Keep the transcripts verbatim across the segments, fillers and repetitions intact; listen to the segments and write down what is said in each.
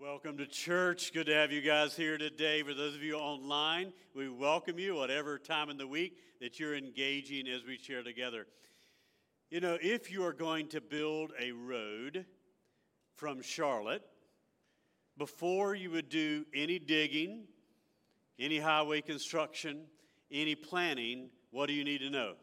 Welcome to church. Good to have you guys here today. For those of you online, we welcome you whatever time in the week that you're engaging as we share together. You know, if you are going to build a road from Charlotte, before you would do any digging, any highway construction, any planning, what do you need to know?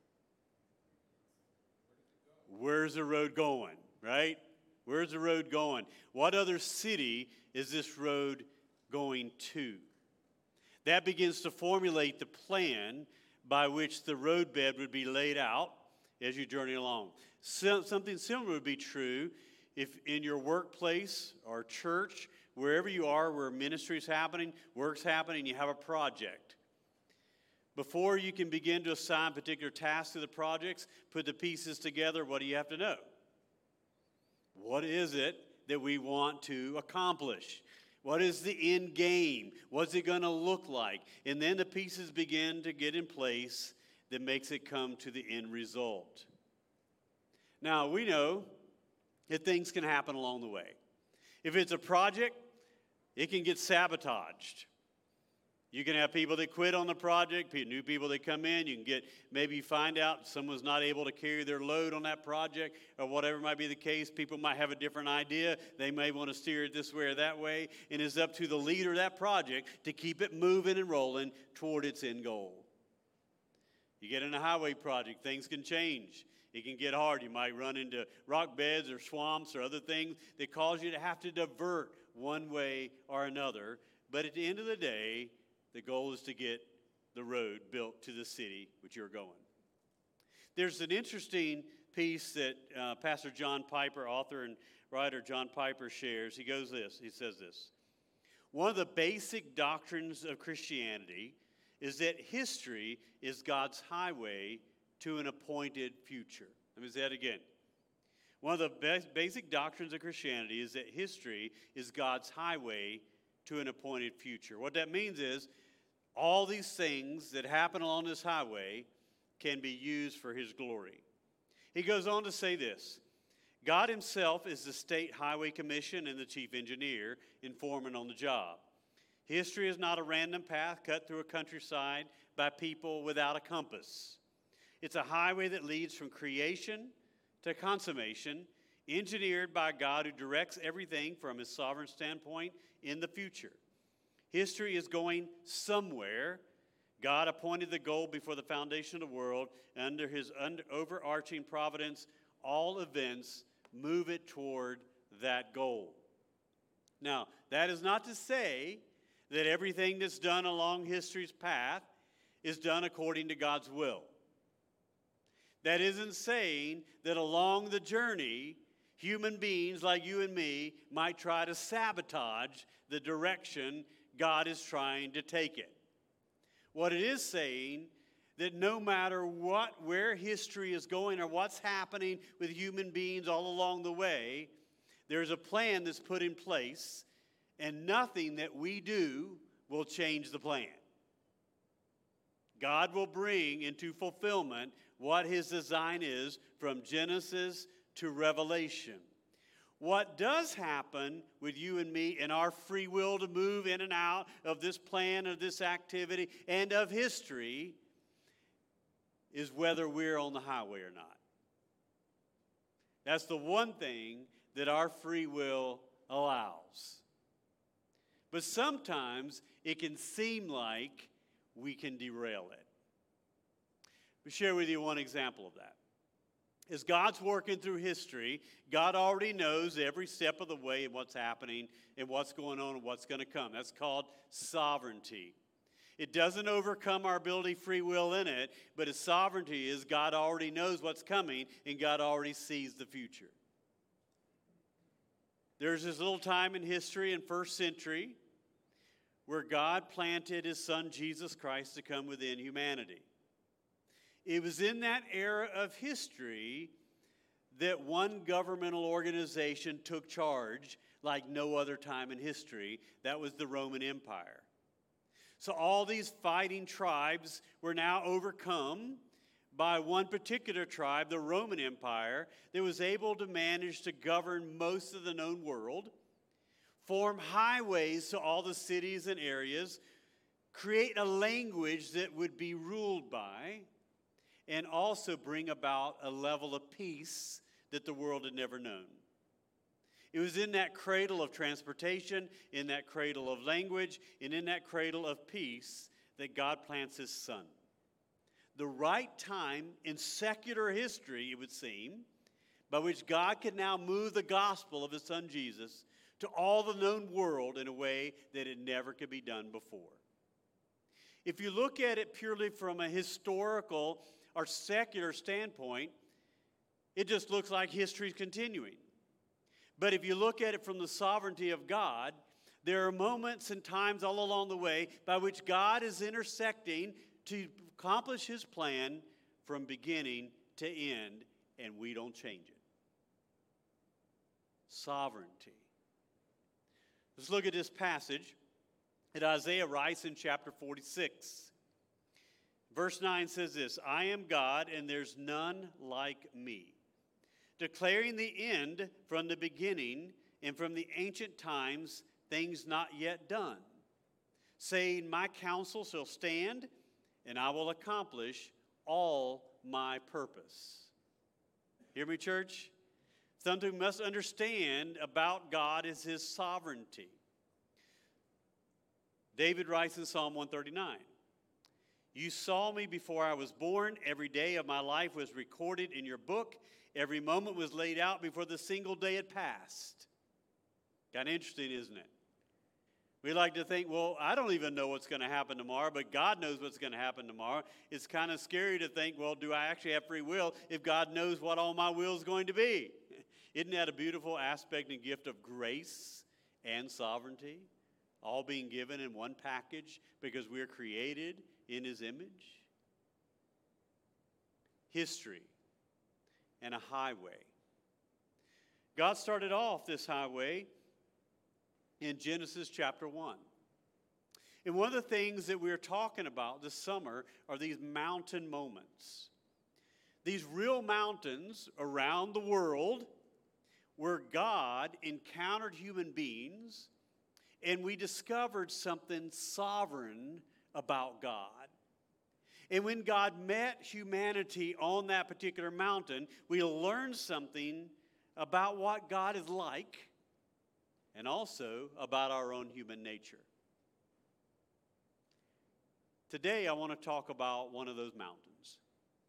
Where's the road going, right? Where's the road going? What other city is this road going to? That begins to formulate the plan by which the roadbed would be laid out as you journey along. So, something similar would be true if in your workplace or church, wherever you are, where ministry is happening, work's happening, you have a project. Before you can begin to assign particular tasks to the projects, put the pieces together, what do you have to know? What is it that we want to accomplish? What is the end game? What's it going to look like? And then the pieces begin to get in place that makes it come to the end result. Now, we know that things can happen along the way. If it's a project, it can get sabotaged. You can have people that quit on the project, new people that come in. You can get, maybe find out someone's not able to carry their load on that project or whatever might be the case. People might have a different idea. They may want to steer it this way or that way. And it's up to the leader of that project to keep it moving and rolling toward its end goal. You get in a highway project, things can change. It can get hard. You might run into rock beds or swamps or other things that cause you to have to divert one way or another. But at the end of the day, the goal is to get the road built to the city which you're going. There's an interesting piece that uh, Pastor John Piper, author and writer John Piper, shares. He goes this, he says this. One of the basic doctrines of Christianity is that history is God's highway to an appointed future. Let me say that again. One of the best basic doctrines of Christianity is that history is God's highway to an appointed future. What that means is all these things that happen along this highway can be used for his glory. He goes on to say this. God himself is the State Highway Commission and the chief engineer and foreman on the job. History is not a random path cut through a countryside by people without a compass. It's a highway that leads from creation to consummation, engineered by God who directs everything from his sovereign standpoint in the future. History is going somewhere. God appointed the goal before the foundation of the world. Under his under, overarching providence, all events move it toward that goal. Now, that is not to say that everything that's done along history's path is done according to God's will. That isn't saying that along the journey, human beings like you and me might try to sabotage the direction God is trying to take it. What it is saying that no matter what, where history is going or what's happening with human beings all along the way, there's a plan that's put in place, and nothing that we do will change the plan. God will bring into fulfillment what his design is from Genesis to Revelation. What does happen with you and me and our free will to move in and out of this plan, of this activity, and of history is whether we're on the highway or not. That's the one thing that our free will allows. But sometimes it can seem like we can derail it. I'll share with you one example of that. As God's working through history, God already knows every step of the way and what's happening and what's going on and what's going to come. That's called sovereignty. It doesn't overcome our ability, free will in it, but His sovereignty is God already knows what's coming and God already sees the future. There's this little time in history in first century where God planted His Son Jesus Christ to come within humanity. It was in that era of history that one governmental organization took charge like no other time in history. That was the Roman Empire. So all these fighting tribes were now overcome by one particular tribe, the Roman Empire, that was able to manage to govern most of the known world, form highways to all the cities and areas, create a language that would be ruled by, and also bring about a level of peace that the world had never known. It was in that cradle of transportation, in that cradle of language, and in that cradle of peace that God plants his Son. The right time in secular history, it would seem, by which God could now move the gospel of his Son Jesus to all the known world in a way that it never could be done before. If you look at it purely from a historical or secular standpoint, it just looks like history is continuing. But if you look at it from the sovereignty of God, there are moments and times all along the way by which God is intersecting to accomplish his plan from beginning to end, and we don't change it. Sovereignty. Let's look at this passage that Isaiah writes in chapter forty-six. Verse nine says this, I am God and there's none like me, declaring the end from the beginning and from the ancient times, things not yet done, saying, my counsel shall stand, and I will accomplish all my purpose. Hear me, church? Something we must understand about God is his sovereignty. David writes in Psalm one thirty-nine, you saw me before I was born. Every day of my life was recorded in your book. Every moment was laid out before the single day had passed. Kind of interesting, isn't it? We like to think, well, I don't even know what's going to happen tomorrow, but God knows what's going to happen tomorrow. It's kind of scary to think, well, do I actually have free will if God knows what all my will is going to be? Isn't that a beautiful aspect and gift of grace and sovereignty, all being given in one package because we're created in his image? History and a highway. God started off this highway in Genesis chapter one. And one of the things that we're talking about this summer are these mountain moments. These real mountains around the world where God encountered human beings and we discovered something sovereign about God. And when God met humanity on that particular mountain, we learned something about what God is like and also about our own human nature. Today, I want to talk about one of those mountains.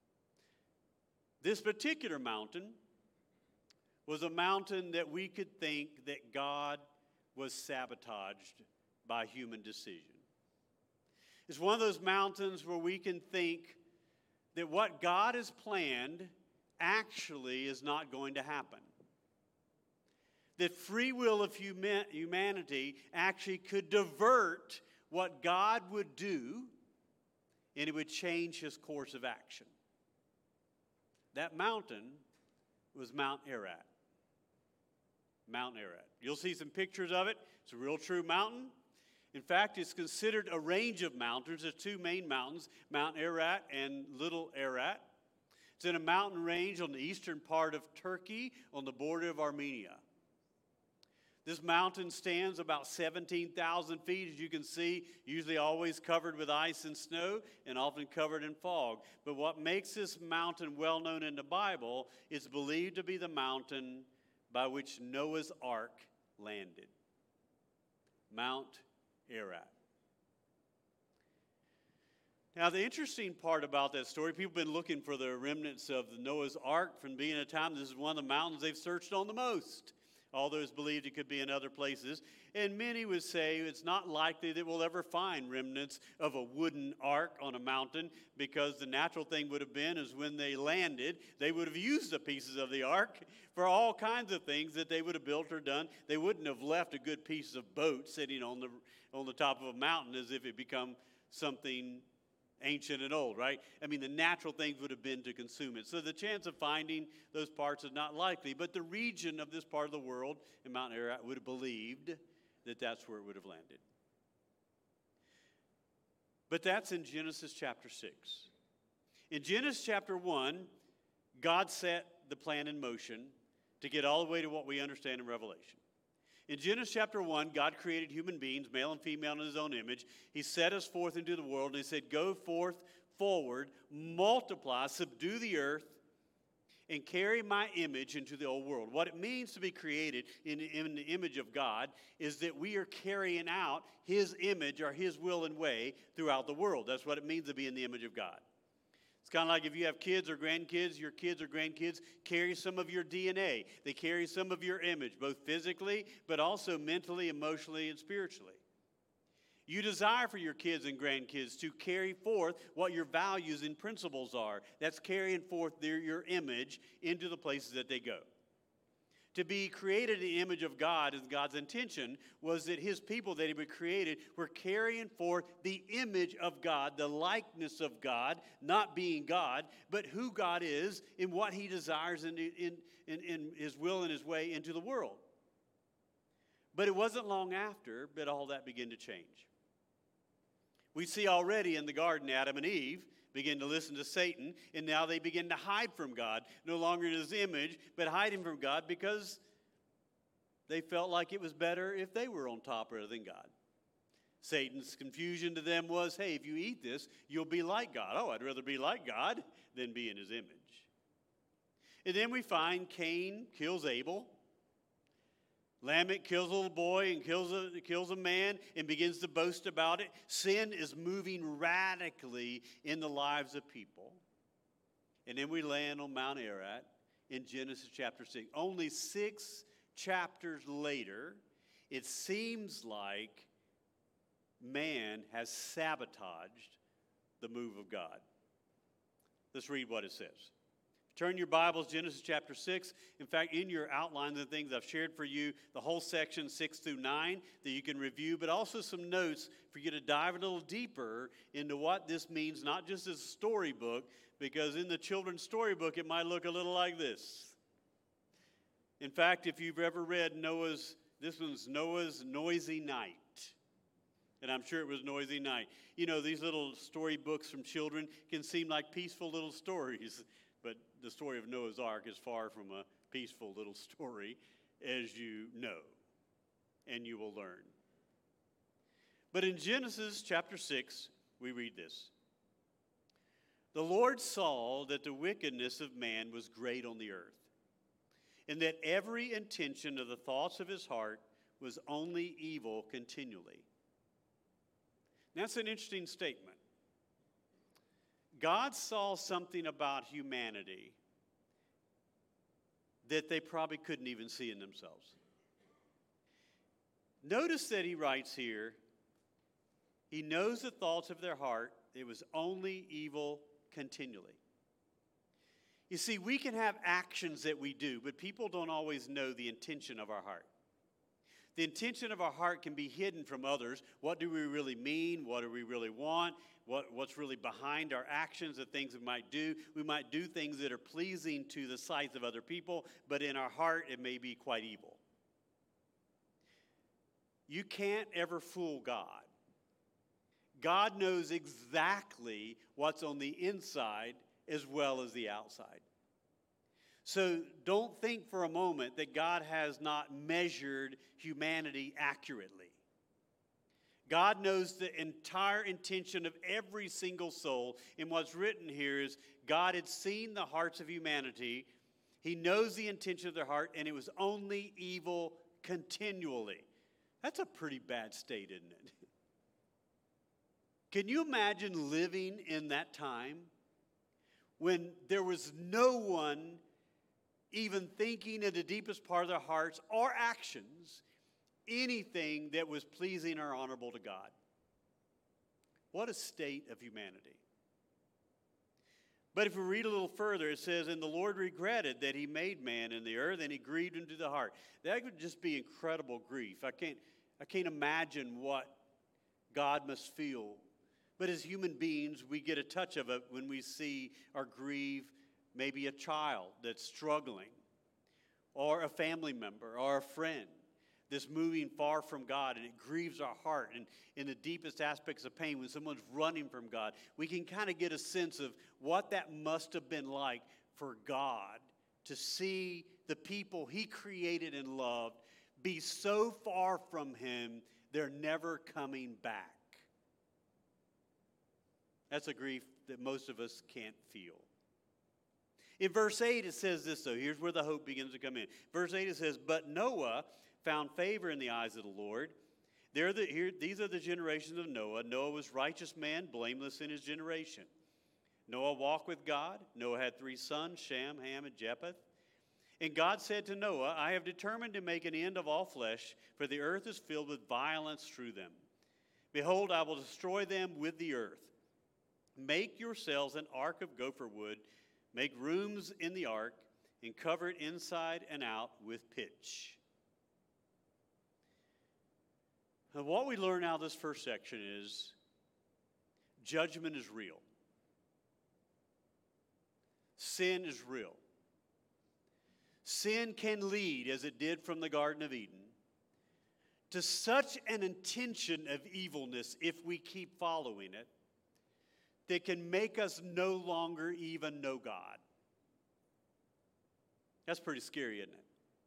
This particular mountain was a mountain that we could think that God was sabotaged by human decision. It's one of those mountains where we can think that what God has planned actually is not going to happen. That free will of humanity actually could divert what God would do, and it would change his course of action. That mountain was Mount Ararat. Mount Ararat. You'll see some pictures of it. It's a real true mountain. In fact, it's considered a range of mountains. There's two main mountains, Mount Ararat and Little Ararat. It's in a mountain range on the eastern part of Turkey on the border of Armenia. This mountain stands about seventeen thousand feet, as you can see, usually always covered with ice and snow and often covered in fog. But what makes this mountain well known in the Bible is believed to be the mountain by which Noah's Ark landed. Mount Ararat. Now, the interesting part about that story, people have been looking for the remnants of the Noah's Ark from being a time. This is one of the mountains they've searched on the most. Although it's believed it could be in other places. And many would say it's not likely that we'll ever find remnants of a wooden ark on a mountain, because the natural thing would have been is when they landed, they would have used the pieces of the ark for all kinds of things that they would have built or done. They wouldn't have left a good piece of boat sitting on the, on the top of a mountain as if it become something ancient and old, right? I mean, the natural things would have been to consume it. So the chance of finding those parts is not likely. But the region of this part of the world in Mount Ararat would have believed that that's where it would have landed. But that's in Genesis chapter six. In Genesis chapter one, God set the plan in motion to get all the way to what we understand in Revelation. In Genesis chapter one, God created human beings, male and female, in his own image. He set us forth into the world, and he said, go forth forward, multiply, subdue the earth, and carry my image into the old world. What it means to be created in, in the image of God is that we are carrying out his image or his will and way throughout the world. That's what it means to be in the image of God. It's kind of like if you have kids or grandkids, your kids or grandkids carry some of your D N A. They carry some of your image, both physically, but also mentally, emotionally, and spiritually. You desire for your kids and grandkids to carry forth what your values and principles are. That's carrying forth their, your image into the places that they go. To be created in the image of God, as God's intention, was that his people that he had created were carrying forth the image of God, the likeness of God, not being God, but who God is and what he desires in, in, in, in his will and his way into the world. But it wasn't long after that all that began to change. We see already in the garden, Adam and Eve begin to listen to Satan, and now they begin to hide from God, no longer in his image, but hiding from God because they felt like it was better if they were on top rather than God. Satan's confusion to them was, hey, if you eat this, you'll be like God. Oh, I'd rather be like God than be in his image. And then we find Cain kills Abel. Lamech kills a little boy and kills a, kills a man and begins to boast about it. Sin is moving radically in the lives of people. And then we land on Mount Ararat in Genesis chapter six. Only six chapters later, it seems like man has sabotaged the move of God. Let's read what it says. Turn your Bibles, Genesis chapter six. In fact, in your outline, the things I've shared for you, the whole section six through nine that you can review, but also some notes for you to dive a little deeper into what this means, not just as a storybook, because in the children's storybook, it might look a little like this. In fact, if you've ever read Noah's, this one's Noah's Noisy Night. And I'm sure it was Noisy Night. You know, these little storybooks from children can seem like peaceful little stories. But the story of Noah's Ark is far from a peaceful little story, as you know, and you will learn. But in Genesis chapter six, we read this. The Lord saw that the wickedness of man was great on the earth, and that every intention of the thoughts of his heart was only evil continually. That's an interesting statement. God saw something about humanity that they probably couldn't even see in themselves. Notice that he writes here, he knows the thoughts of their heart. It was only evil continually. You see, we can have actions that we do, but people don't always know the intention of our heart. The intention of our heart can be hidden from others. What do we really mean? What do we really want? What, what's really behind our actions, the things we might do? We might do things that are pleasing to the sight of other people, but in our heart it may be quite evil. You can't ever fool God. God knows exactly what's on the inside as well as the outside. So don't think for a moment that God has not measured humanity accurately. God knows the entire intention of every single soul. And what's written here is God had seen the hearts of humanity. He knows the intention of their heart, and it was only evil continually. That's a pretty bad state, isn't it? Can you imagine living in that time when there was no one even thinking in the deepest part of their hearts or actions anything that was pleasing or honorable to God? What a state of humanity. But if we read a little further, it says, and the Lord regretted that he made man in the earth, and he grieved into the heart. That would just be incredible grief. I can't, I can't imagine what God must feel. But as human beings, we get a touch of it when we see or grieve maybe a child that's struggling, or a family member, or a friend that's moving far from God, and it grieves our heart. And in the deepest aspects of pain, when someone's running from God, we can kind of get a sense of what that must have been like for God to see the people he created and loved be so far from him, they're never coming back. That's a grief that most of us can't feel. In verse eight, it says this, though. Here's where the hope begins to come in. Verse eight, it says, but Noah found favor in the eyes of the Lord. They're the, here, these are the generations of Noah. Noah was righteous man, blameless in his generation. Noah walked with God. Noah had three sons, Shem, Ham, and Japheth. And God said to Noah, I have determined to make an end of all flesh, for the earth is filled with violence through them. Behold, I will destroy them with the earth. Make yourselves an ark of gopher wood. Make rooms in the ark, and cover it inside and out with pitch. Now, what we learn out of this first section is judgment is real. Sin is real. Sin can lead, as it did from the Garden of Eden, to such an intention of evilness, if we keep following it, that can make us no longer even know God. That's pretty scary, isn't it?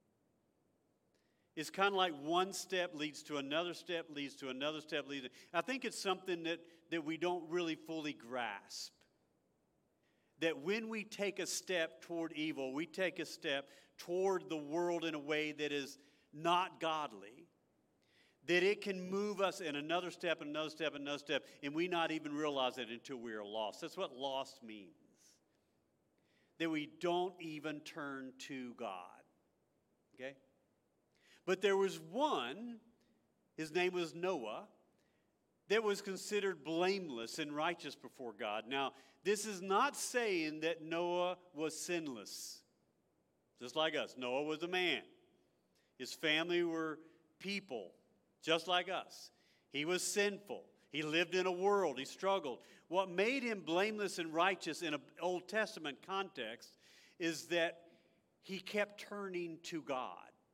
It's kind of like one step leads to another step, leads to another step. Leads to, I think it's something that, that we don't really fully grasp. That when we take a step toward evil, we take a step toward the world in a way that is not godly, that it can move us in another step, another step, another step, and we not even realize it until we are lost. That's what lost means. That we don't even turn to God. Okay? But there was one, his name was Noah, that was considered blameless and righteous before God. Now, this is not saying that Noah was sinless. Just like us. Noah was a man. His family were people, just like us. He was sinful. He lived in a world. He struggled. What made him blameless and righteous in an Old Testament context is that he kept turning to God.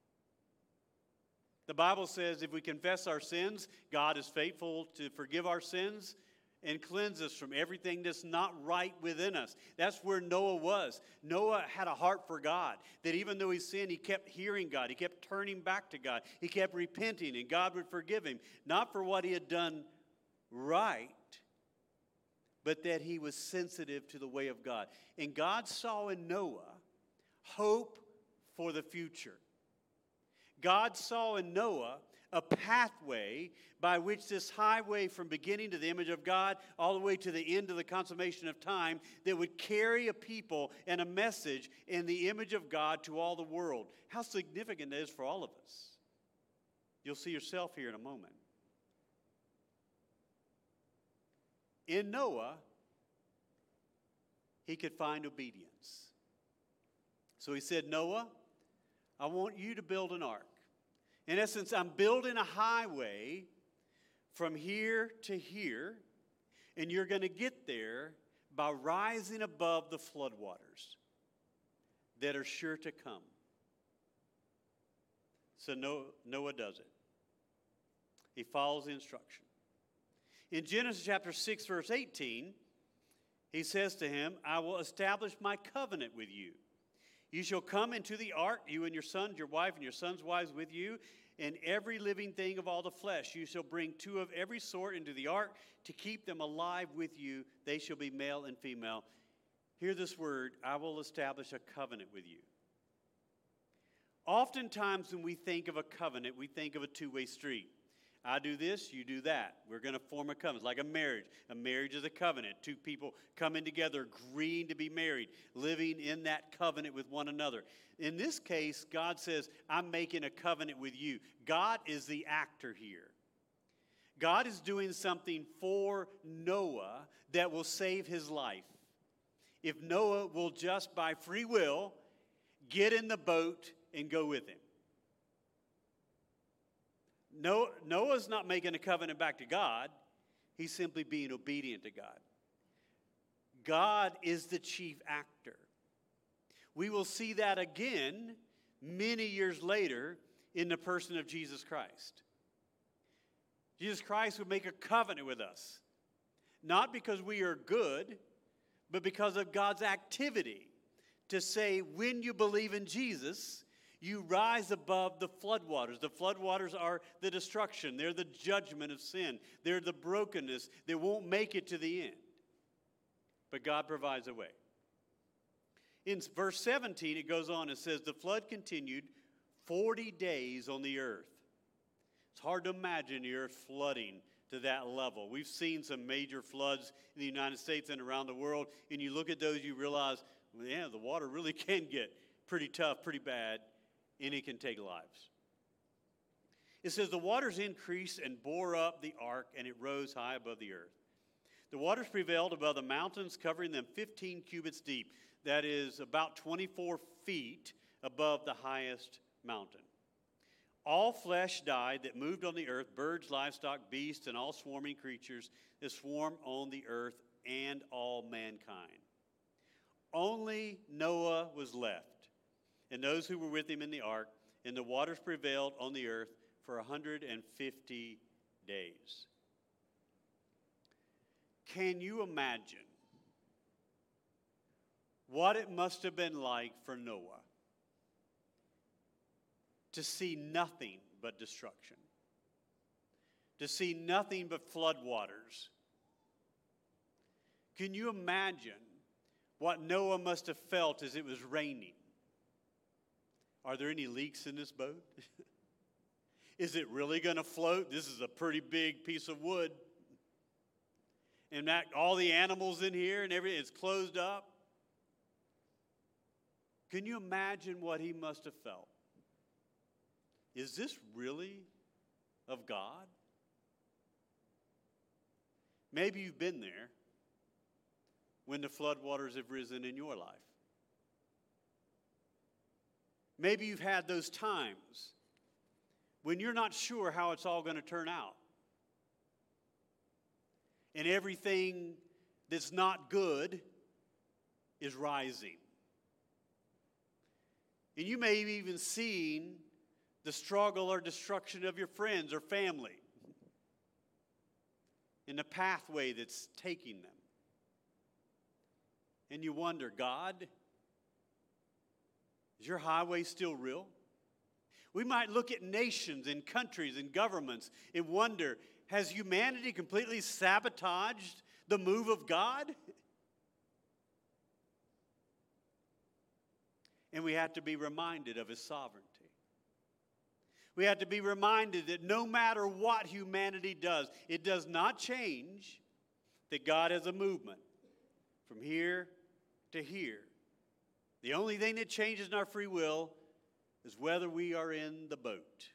The Bible says if we confess our sins, God is faithful to forgive our sins and cleanse us from everything that's not right within us. That's where Noah was. Noah had a heart for God, that even though he sinned, he kept hearing God. He kept turning back to God. He kept repenting, and God would forgive him, not for what he had done right, but that he was sensitive to the way of God. And God saw in Noah hope for the future. God saw in Noah a pathway by which this highway from beginning to the image of God all the way to the end of the consummation of time that would carry a people and a message in the image of God to all the world. How significant that is for all of us. You'll see yourself here in a moment. In Noah, he could find obedience. So he said, Noah, I want you to build an ark. In essence, I'm building a highway from here to here, and you're going to get there by rising above the floodwaters that are sure to come. So Noah does it. He follows the instruction. In Genesis chapter six, verse eighteen, he says to him, I will establish my covenant with you. You shall come into the ark, you and your sons, your wife, and your sons' wives with you, and every living thing of all the flesh. You shall bring two of every sort into the ark to keep them alive with you. They shall be male and female. Hear this word, I will establish a covenant with you. Oftentimes when we think of a covenant, we think of a two-way street. I do this, you do that. We're going to form a covenant. It's like a marriage. A marriage is a covenant. Two people coming together, agreeing to be married, living in that covenant with one another. In this case, God says, I'm making a covenant with you. God is the actor here. God is doing something for Noah that will save his life. If Noah will just by free will get in the boat and go with him. Noah's not making a covenant back to God. He's simply being obedient to God. God is the chief actor. We will see that again many years later in the person of Jesus Christ. Jesus Christ would make a covenant with us, not because we are good, but because of God's activity to say, when you believe in Jesus, You rise above the floodwaters. The floodwaters are the destruction. They're the judgment of sin. They're the brokenness that won't make it to the end. But God provides a way. In verse seventeen, it goes on and says, the flood continued forty days on the earth. It's hard to imagine the earth flooding to that level. We've seen some major floods in the United States and around the world, and you look at those, you realize, well, yeah, the water really can get pretty tough, pretty bad, and it can take lives. It says, the waters increased and bore up the ark, and it rose high above the earth. The waters prevailed above the mountains, covering them fifteen cubits deep. That is about twenty-four feet above the highest mountain. All flesh died that moved on the earth, birds, livestock, beasts, and all swarming creatures that swarm on the earth, and all mankind. Only Noah was left, and those who were with him in the ark, and the waters prevailed on the earth for one hundred fifty days. Can you imagine what it must have been like for Noah to see nothing but destruction, to see nothing but floodwaters? Can you imagine what Noah must have felt as it was raining? Are there any leaks in this boat? Is it really going to float? This is a pretty big piece of wood. And that, all the animals in here and everything is closed up. Can you imagine what he must have felt? Is this really of God? Maybe you've been there when the floodwaters have risen in your life. Maybe you've had those times when you're not sure how it's all going to turn out. And everything that's not good is rising. And you may have even seen the struggle or destruction of your friends or family in the pathway that's taking them. And you wonder, God, is your highway still real? We might look at nations and countries and governments and wonder, has humanity completely sabotaged the move of God? And we have to be reminded of his sovereignty. We have to be reminded that no matter what humanity does, it does not change that God has a movement from here to here. The only thing that changes in our free will is whether we are in the boat.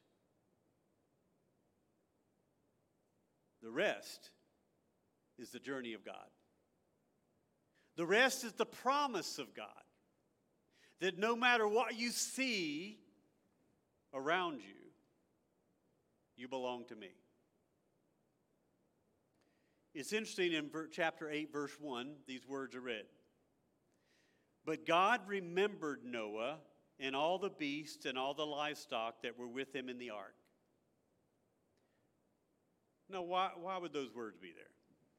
The rest is the journey of God. The rest is the promise of God. That no matter what you see around you, you belong to me. It's interesting in chapter eight, verse one, these words are read. But God remembered Noah and all the beasts and all the livestock that were with him in the ark. Now, why, why would those words be there?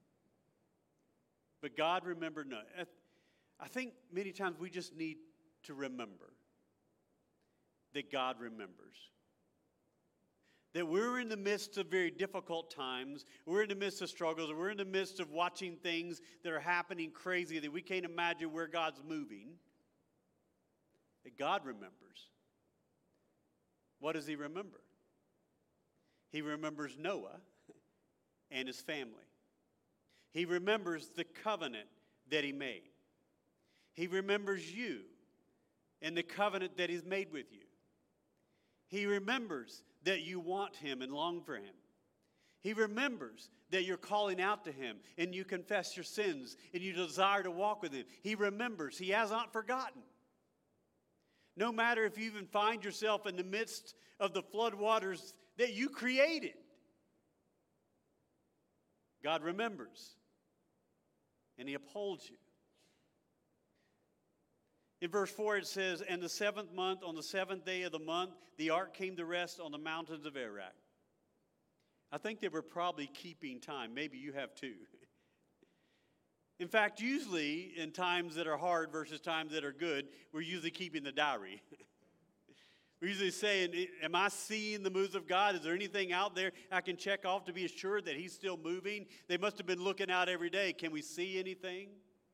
But God remembered Noah. I think many times we just need to remember that God remembers. That we're in the midst of very difficult times. We're in the midst of struggles. We're in the midst of watching things that are happening crazy that we can't imagine where God's moving. That God remembers. What does he remember? He remembers Noah and his family. He remembers the covenant that he made. He remembers you and the covenant that he's made with you. He remembers that you want him and long for him. He remembers that you're calling out to him and you confess your sins and you desire to walk with him. He remembers. He has not forgotten. No matter if you even find yourself in the midst of the flood waters that you created, God remembers and he upholds you. In verse four it says, and the seventh month, on the seventh day of the month, the ark came to rest on the mountains of Ararat. I think they were probably keeping time. Maybe you have too. In fact, usually in times that are hard versus times that are good, we're usually keeping the diary. We're usually saying, am I seeing the moves of God? Is there anything out there I can check off to be assured that he's still moving? They must have been looking out every day. Can we see anything?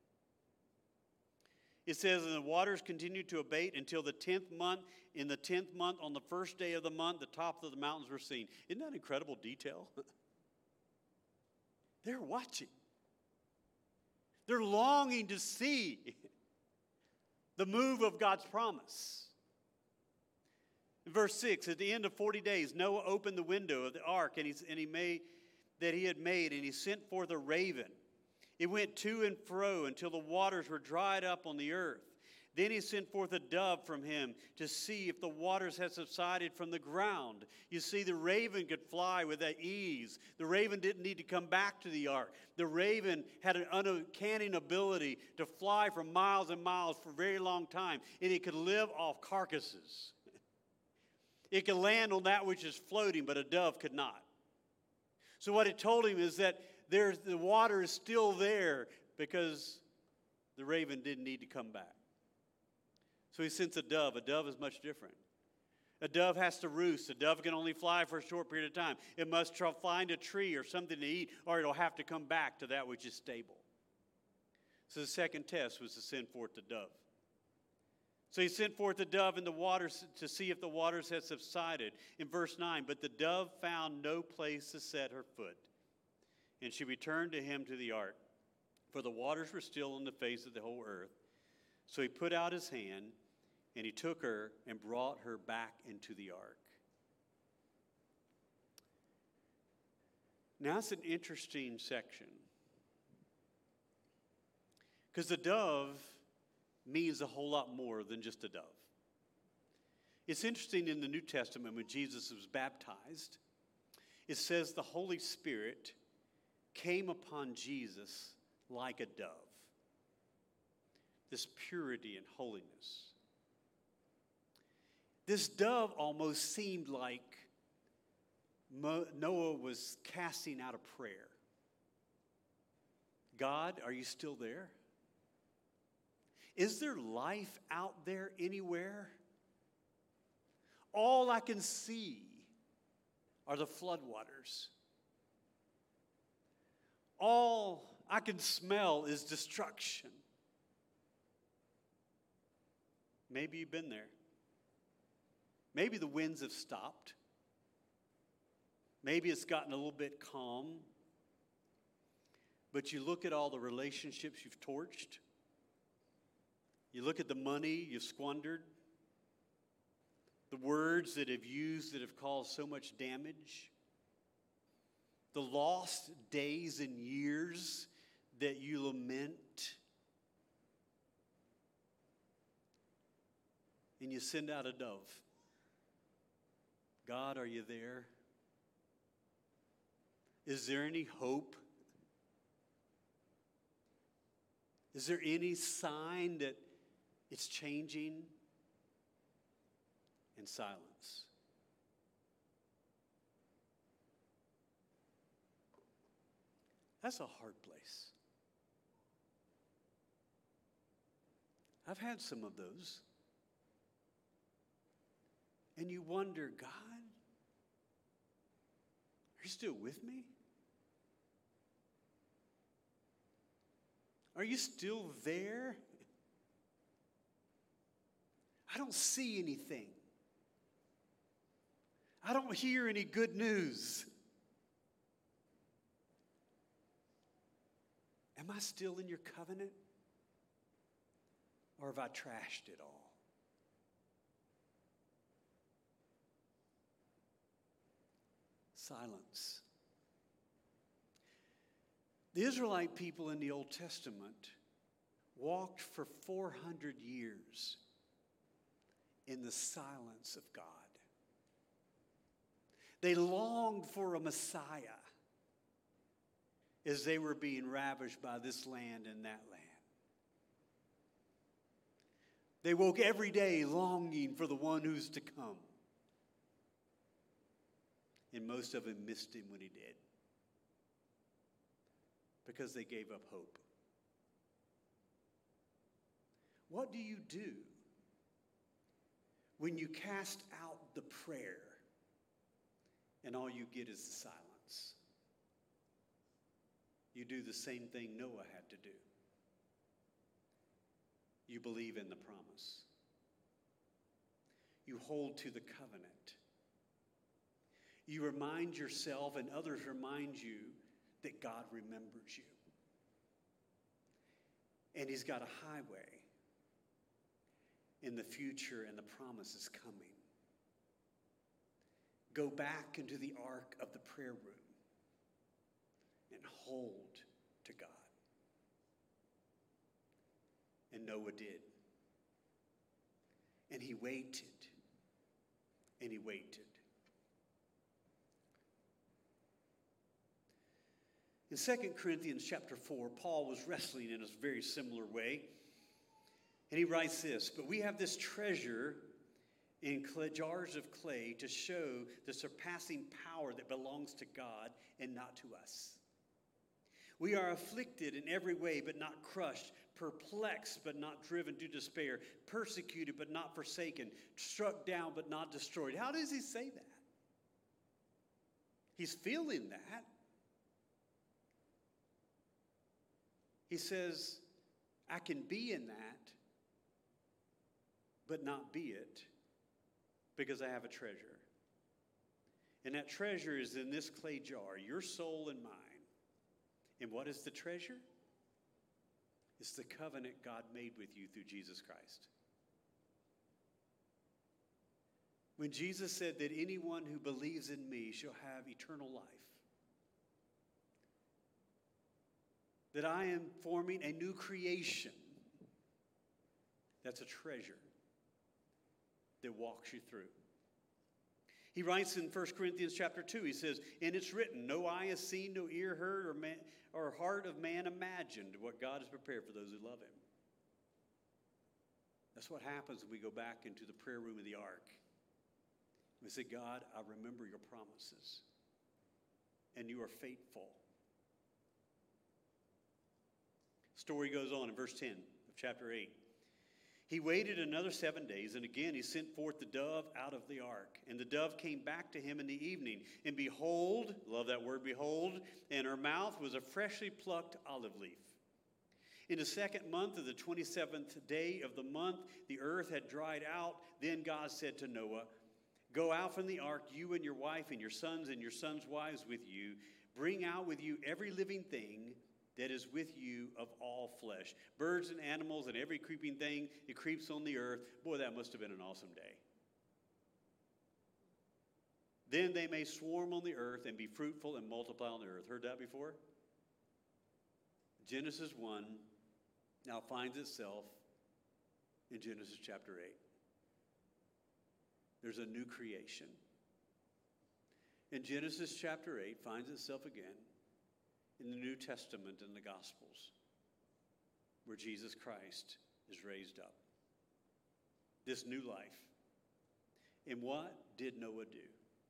It says, and the waters continued to abate until the tenth month. In the tenth month, on the first day of the month, the tops of the mountains were seen. Isn't that incredible detail? They're watching. They're longing to see the move of God's promise. In verse six, at the end of forty days, Noah opened the window of the ark and he, and he made that he had made, and he sent forth a raven. It went to and fro until the waters were dried up on the earth. Then he sent forth a dove from him to see if the waters had subsided from the ground. You see, the raven could fly with ease. The raven didn't need to come back to the ark. The raven had an uncanny ability to fly for miles and miles for a very long time, and it could live off carcasses. It could land on that which is floating, but a dove could not. So what it told him is that there's, the water is still there because the raven didn't need to come back. So he sends a dove. A dove is much different. A dove has to roost. A dove can only fly for a short period of time. It must try, find a tree or something to eat, or it'll have to come back to that which is stable. So the second test was to send forth the dove. So he sent forth the dove in the waters to see if the waters had subsided. In verse nine, but the dove found no place to set her foot. And she returned to him to the ark, for the waters were still on the face of the whole earth. So he put out his hand, and he took her and brought her back into the ark. Now it's an interesting section, because the dove means a whole lot more than just a dove. It's interesting in the New Testament when Jesus was baptized, it says the Holy Spirit came upon Jesus like a dove. This purity and holiness. This dove almost seemed like Noah was casting out a prayer. God, are you still there? Is there life out there anywhere? All I can see are the floodwaters. All I can smell is destruction. Maybe you've been there. Maybe the winds have stopped. Maybe it's gotten a little bit calm. But you look at all the relationships you've torched. You look at the money you've squandered. The words that have used that have caused so much damage. The lost days and years that you lament. And you send out a dove. God, are you there? Is there any hope? Is there any sign that it's changing? And silence. That's a hard place. I've had some of those. And you wonder, God, are you still with me? Are you still there? I don't see anything. I don't hear any good news. Am I still in your covenant? Or have I trashed it all? Silence. The Israelite people in the Old Testament walked for four hundred years in the silence of God. They longed for a Messiah as they were being ravished by this land and that land. They woke every day longing for the one who's to come. And most of them missed him when he did, because they gave up hope. What do you do when you cast out the prayer and all you get is the silence, you do the same thing Noah had to do. You believe in the promise. You hold to the covenant. You remind yourself and others remind you that God remembers you. And he's got a highway in the future, and the promise is coming. Go back into the ark of the prayer room and hold to God. And Noah did. And he waited. And he waited. In Second Corinthians chapter four, Paul was wrestling in a very similar way. And he writes this, "But we have this treasure in clay, jars of clay to show the surpassing power that belongs to God and not to us. We are afflicted in every way, but not crushed, perplexed, but not driven to despair, persecuted, but not forsaken, struck down, but not destroyed." How does he say that? He's feeling that. He says, I can be in that, but not be it, because I have a treasure. And that treasure is in this clay jar, your soul and mine. And what is the treasure? It's the covenant God made with you through Jesus Christ. When Jesus said that anyone who believes in me shall have eternal life, that I am forming a new creation, that's a treasure that walks you through. He writes in First Corinthians chapter two, he says, "And it's written, no eye has seen, no ear heard, or, man, or heart of man imagined what God has prepared for those who love him." That's what happens when we go back into the prayer room of the ark. We say, God, I remember your promises, and you are faithful. Story goes on in verse ten of chapter eight. He waited another seven days, and again he sent forth the dove out of the ark. And the dove came back to him in the evening. And behold, love that word, behold, and her mouth was a freshly plucked olive leaf. In the second month of the twenty-seventh day of the month, the earth had dried out. Then God said to Noah, "Go out from the ark, you and your wife and your sons and your sons' wives with you. Bring out with you every living thing that is with you of all flesh, birds and animals and every creeping thing that creeps on the earth." Boy, that must have been an awesome day. "Then they may swarm on the earth and be fruitful and multiply on the earth." Heard that before? Genesis one now finds itself in Genesis chapter eight. There's a new creation. And Genesis chapter eight finds itself again in the New Testament and the Gospels, where Jesus Christ is raised up. This new life. And what did Noah do?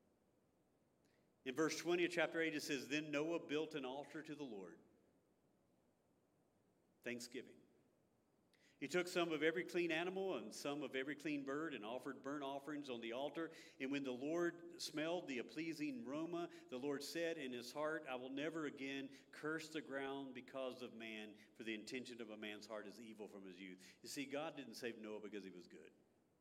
In verse twenty of chapter eight, it says, "Then Noah built an altar to the Lord." Thanksgiving. He took some of every clean animal and some of every clean bird and offered burnt offerings on the altar. And when the Lord smelled the pleasing aroma, the Lord said in his heart, "I will never again curse the ground because of man, for the intention of a man's heart is evil from his youth." You see, God didn't save Noah because he was good.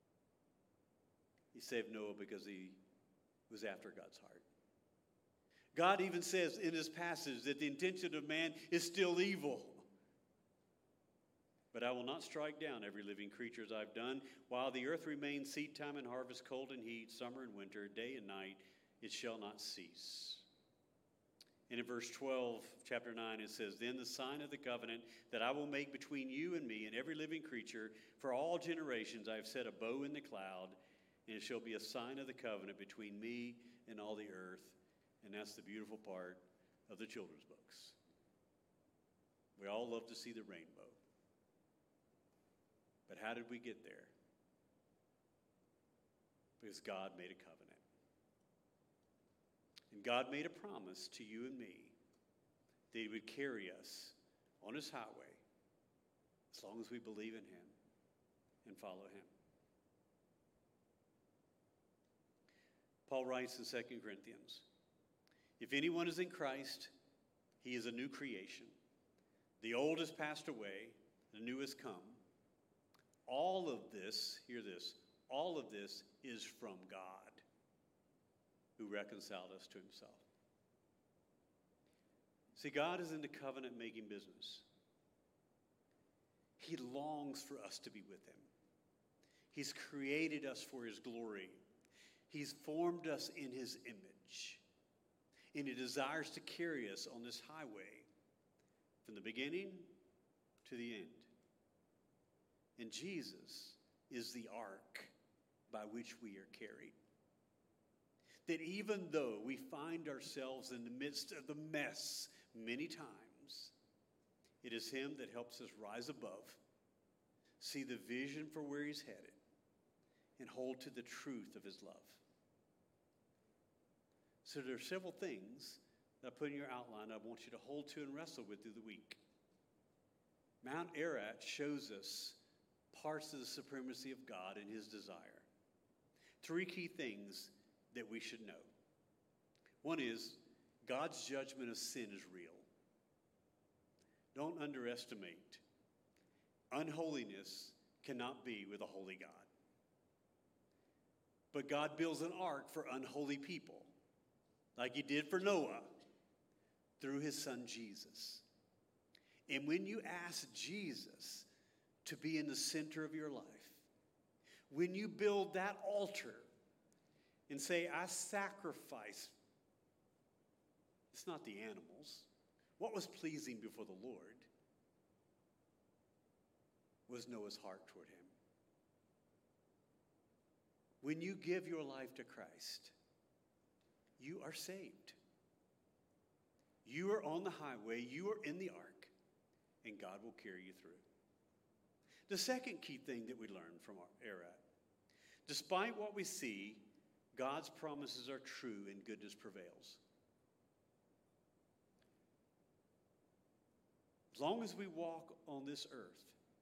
He saved Noah because he was after God's heart. God even says in this passage that the intention of man is still evil. "But I will not strike down every living creature as I've done. While the earth remains, seed time and harvest, cold and heat, summer and winter, day and night, it shall not cease." And in verse twelve, chapter nine, it says, "Then the sign of the covenant that I will make between you and me and every living creature for all generations, I have set a bow in the cloud, and it shall be a sign of the covenant between me and all the earth." And that's the beautiful part of the children's books. We all love to see the rainbow. But how did we get there? Because God made a covenant. And God made a promise to you and me that he would carry us on his highway as long as we believe in him and follow him. Paul writes in Second Corinthians, if anyone is in Christ, he is a new creation. The old has passed away, the new has come. All of this, hear this, all of this is from God, who reconciled us to himself. See, God is in the covenant-making business. He longs for us to be with him. He's created us for his glory. He's formed us in his image. And he desires to carry us on this highway from the beginning to the end. And Jesus is the ark by which we are carried. That even though we find ourselves in the midst of the mess many times, it is him that helps us rise above, see the vision for where he's headed, and hold to the truth of his love. So there are several things that I put in your outline I want you to hold to and wrestle with through the week. Mount Ararat shows us parts of the supremacy of God and his desire. Three key things that we should know. One is God's judgment of sin is real. Don't underestimate. Unholiness cannot be with a holy God. But God builds an ark for unholy people, like he did for Noah, through his son Jesus. And when you ask Jesus to be in the center of your life, when you build that altar and say, I sacrifice, it's not the animals. What was pleasing before the Lord was Noah's heart toward him. When you give your life to Christ, you are saved. You are on the highway, you are in the ark, and God will carry you through. The second key thing that we learn from Ararat, despite what we see, God's promises are true and goodness prevails. As long as we walk on this earth,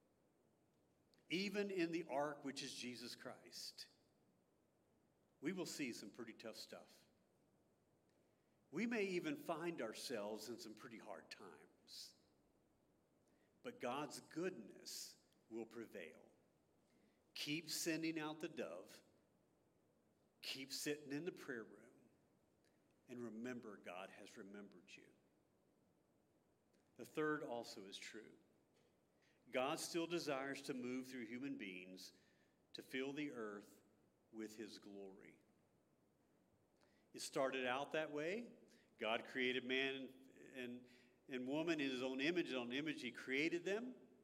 even in the ark, which is Jesus Christ, we will see some pretty tough stuff. We may even find ourselves in some pretty hard times. But God's goodness will prevail. Keep sending out the dove. Keep sitting in the prayer room. And remember, God has remembered you. The third also is true. God still desires to move through human beings to fill the earth with his glory. It started out that way. God created man and, and woman in his own image. On image, he created them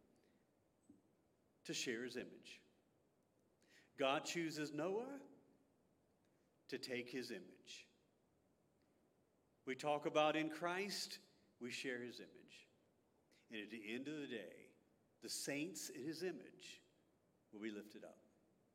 to share his image. God chooses Noah to take his image. We talk about in Christ, we share his image. And at the end of the day, the saints in his image will be lifted up.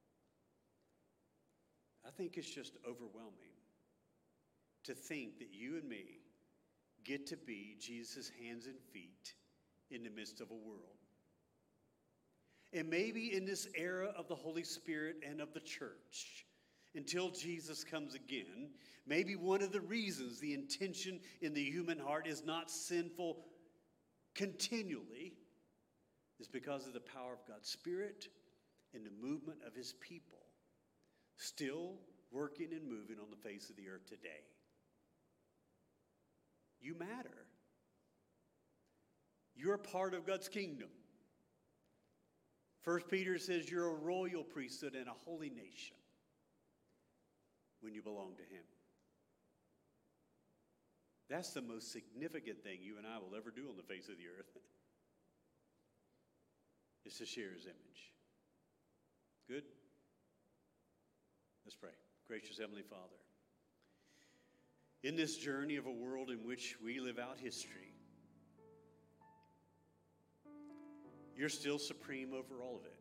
I think it's just overwhelming to think that you and me get to be Jesus' hands and feet in the midst of a world. And maybe in this era of the Holy Spirit and of the church, until Jesus comes again, maybe one of the reasons the intention in the human heart is not sinful continually is because of the power of God's Spirit and the movement of his people still working and moving on the face of the earth today. You matter. You're a part of God's kingdom. First Peter says you're a royal priesthood and a holy nation when you belong to him. That's the most significant thing you and I will ever do on the face of the earth, is to share his image. Good? Let's pray. Gracious Heavenly Father, in this journey of a world in which we live out history, you're still supreme over all of it.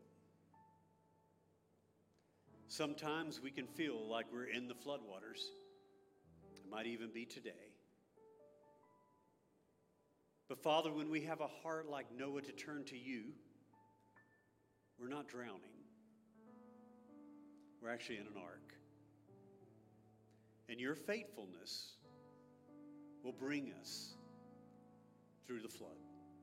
Sometimes we can feel like we're in the floodwaters. It might even be today. But Father, when we have a heart like Noah to turn to you, we're not drowning. We're actually in an ark. And your faithfulness will bring us through the flood.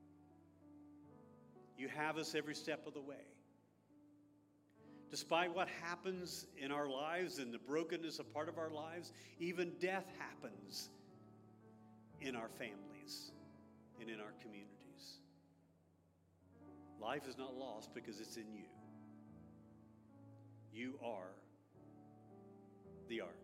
You have us every step of the way. Despite what happens in our lives and the brokenness of part of our lives, even death happens in our families and in our communities. Life is not lost because it's in you. You are the ark.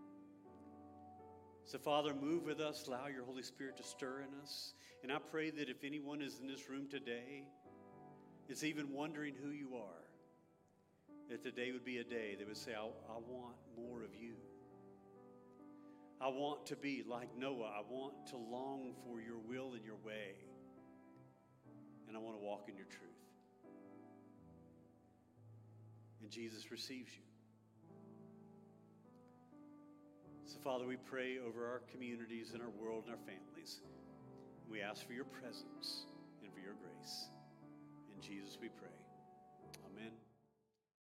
So, Father, move with us. Allow your Holy Spirit to stir in us. And I pray that if anyone is in this room today, is even wondering who you are, that today would be a day that would say, I, I want more of you. I want to be like Noah. I want to long for your will and your way. And I want to walk in your truth. And Jesus receives you. So, Father, we pray over our communities and our world and our families. We ask for your presence and for your grace. In Jesus we pray. Amen.